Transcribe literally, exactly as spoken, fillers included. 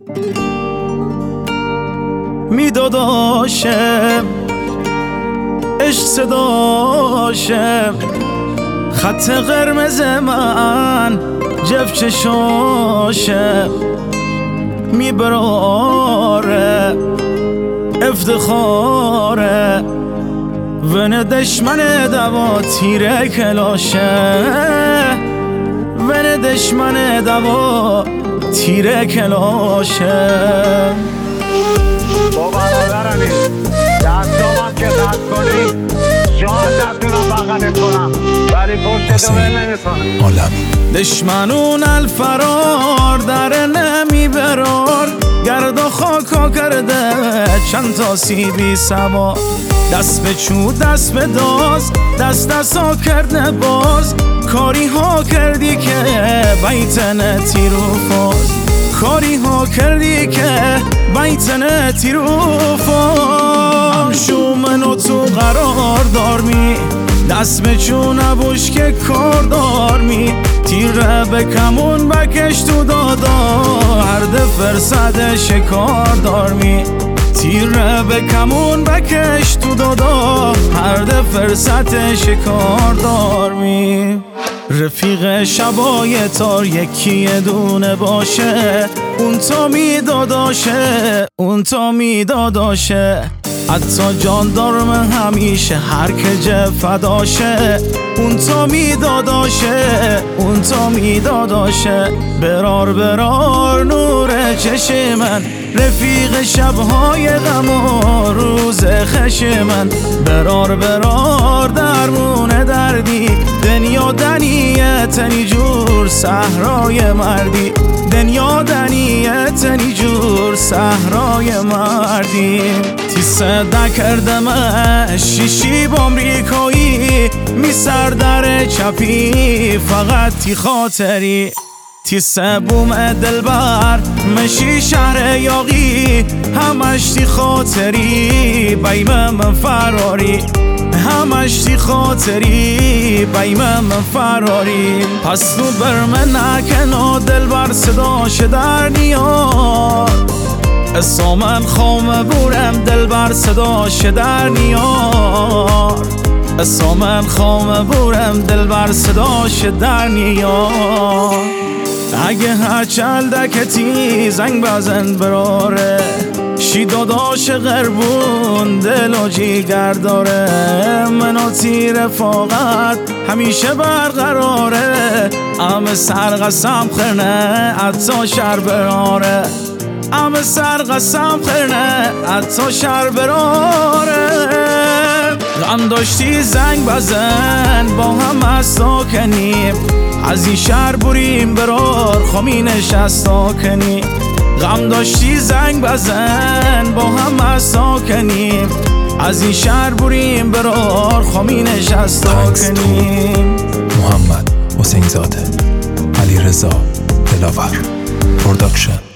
میداداشم عشق صداشم، خط قرمز من جف چشاشم، میبراره افتخاره ون دشمن دوا تیره کلاشه، ون دشمن دوا تیره کلاشه. با برادرمی دستامم که دست کنی شاید نتونم بغلت کنم ولی پشت تو ول نمی‌کنم. عالمی دشمنون الفرار در نمی برار، گرد و خاکا کرده چند تا سیبی سوا، دست به چو دست به داز دست دستا کرده باز، کاری ها کردی که بیتن تیر و فاز، کاری ها کردی که بیتن تیر و فاز. شو منو تو قرار دار می دست به چو نبوش که کار دار می، تیر به کمون بکش تو دادا هر ده فرصد شکار دار می، تیر به کمون بکش تو دادا هر ده فرصت شکار دار می. رفیق شبای تار یکی دونه باشه، اون تا میداداشه اون تا میداداشه، حتی جان دارم همیشه هر که جه فداشه، اون تا میداداشه اون تا میداداشه. برار برار نور چشم من رفیق شبهای غم و روز خش من، برار برار درمون دردی دنیا دنیه تنی جور صحرای مردی، دنیا دنیه تنی جور صحرای مردی. تیسه دکردم شیشی با امریکایی می سر در چپی فقط تی خاطری، تیسه بوم دلبر مشی شهر یاقی همش تی خاطری بیمه من فراری، همش تی خاطری بیمه من فراری. پس تو بر من نکن دلبر صداش در نیار، اسامن خام بورم دلبر صداش در نیار، اسامن خام بورم دلبر صداش در نیار. اگه هر چل دکتی زنگ بزن براره، شی داداش غربون دل و جیگر داره، منو تیر فاقت همیشه برقراره، ام سر قسم خرنه حتی شر براره، ام سر قسم خرنه حتی شر براره. غم داشتی زنگ بزن با هم از ساکنیم، از این شهر بریم برار خمی نشستا کنی، غم داشتی زنگ بزن با هم از ساکنیم، از این شهر بریم برار خمی نشستا کنیم. محمد حسین زاده، علی رضا دلاور پروداکشن.